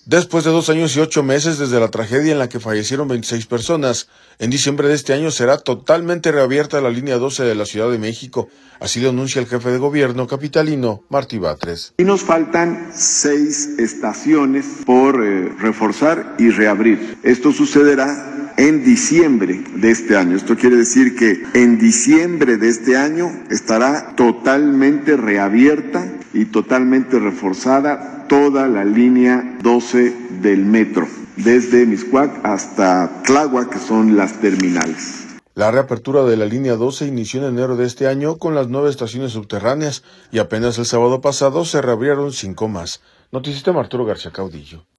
Después de 2 años y 8 meses desde la tragedia en la que fallecieron 26 personas, en diciembre de este año será totalmente reabierta la línea 12 de la Ciudad de México. Así lo anuncia el jefe de gobierno capitalino, Martí Batres. Y nos faltan 6 estaciones por reforzar y reabrir. Esto sucederá en diciembre de este año. Esto quiere decir que en diciembre de este año estará totalmente reabierta y totalmente reforzada toda la línea 12 del metro, desde Mixcoac hasta Tláhuac, que son las terminales. La reapertura de la línea 12 inició en enero de este año con las 9 estaciones subterráneas y apenas el sábado pasado se reabrieron 5 más. Noticista Arturo García Caudillo.